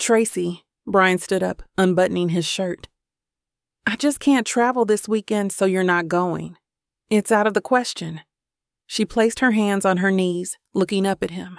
Tracy, Brian stood up, unbuttoning his shirt. I just can't travel this weekend, so you're not going. It's out of the question. She placed her hands on her knees, looking up at him.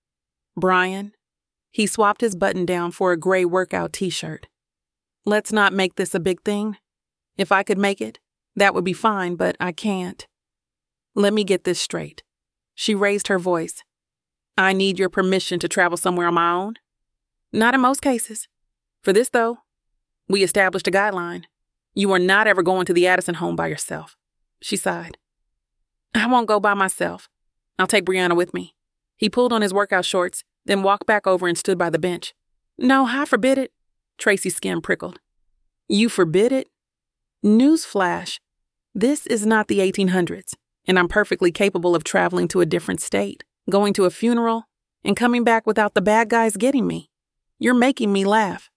Brian, he swapped his button down for a gray workout t-shirt. Let's not make this a big thing. If I could make it, that would be fine, but I can't. Let me get this straight. She raised her voice. I need your permission to travel somewhere on my own? Not in most cases. For this, though, we established a guideline. You are not ever going to the Addison home by yourself. She sighed. I won't go by myself. I'll take Brianna with me. He pulled on his workout shorts, then walked back over and stood by the bench. No, I forbid it. Tracy's skin prickled. You forbid it? Newsflash. This is not the 1800s, and I'm perfectly capable of traveling to a different state, going to a funeral, and coming back without the bad guys getting me. You're making me laugh.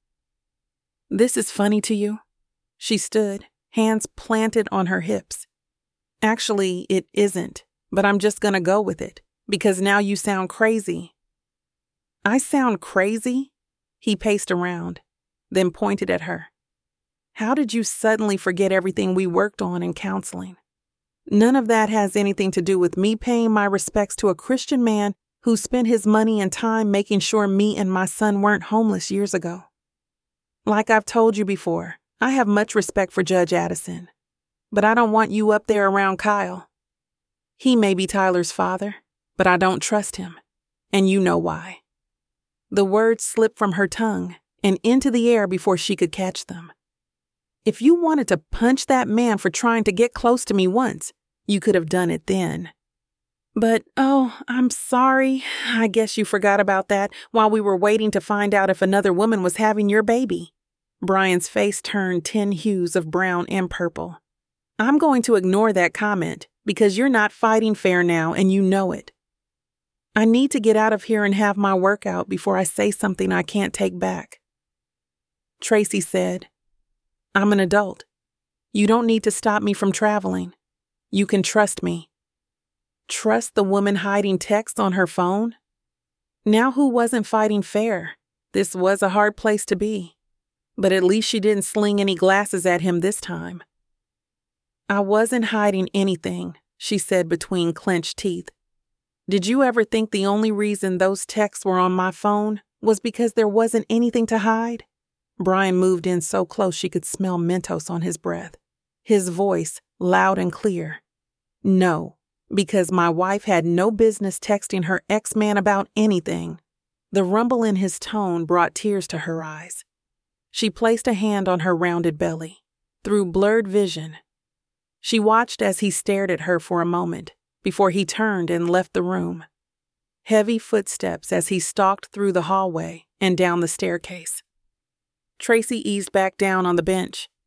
This is funny to you? She stood, hands planted on her hips. Actually, it isn't, but I'm just gonna go with it, because now you sound crazy. I sound crazy? He paced around, then pointed at her. How did you suddenly forget everything we worked on in counseling? None of that has anything to do with me paying my respects to a Christian man who spent his money and time making sure me and my son weren't homeless years ago. Like I've told you before, I have much respect for Judge Addison, but I don't want you up there around Kyle. He may be Tyler's father, but I don't trust him, and you know why. The words slipped from her tongue and into the air before she could catch them. If you wanted to punch that man for trying to get close to me once, you could have done it then. But, oh, I'm sorry. I guess you forgot about that while we were waiting to find out if another woman was having your baby. Brian's face turned 10 hues of brown and purple. I'm going to ignore that comment because you're not fighting fair now and you know it. I need to get out of here and have my workout before I say something I can't take back. Tracy said, I'm an adult. You don't need to stop me from traveling. You can trust me. Trust the woman hiding texts on her phone? Now who wasn't fighting fair? This was a hard place to be. But at least she didn't sling any glasses at him this time. I wasn't hiding anything, she said between clenched teeth. Did you ever think the only reason those texts were on my phone was because there wasn't anything to hide? Brian moved in so close she could smell Mentos on his breath. His voice, loud and clear. No, because my wife had no business texting her ex-man about anything. The rumble in his tone brought tears to her eyes. She placed a hand on her rounded belly, through blurred vision. She watched as he stared at her for a moment, before he turned and left the room. Heavy footsteps as he stalked through the hallway and down the staircase. Tracy eased back down on the bench,